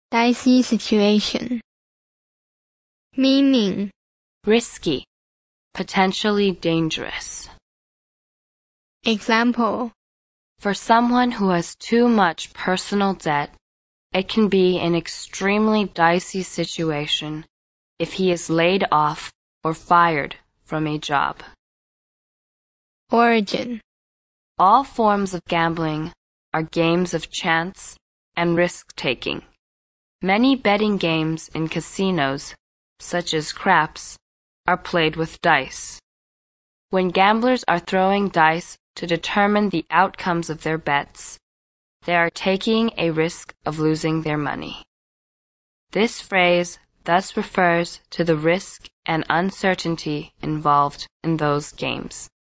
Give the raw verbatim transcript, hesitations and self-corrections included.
dicey situation. Meaning, risky, potentially dangerous. Example, for someone who has too much personal debt, it can be an extremely dicey situation if he is laid off or fired from a job. Origin, all forms of gambling are games of chance and risk-taking. Many betting games in casinos, such as craps, are played with dice. When gamblers are throwing dice to determine the outcomes of their bets, they are taking a risk of losing their money. This phrase thus refers to the risk and uncertainty involved in those games.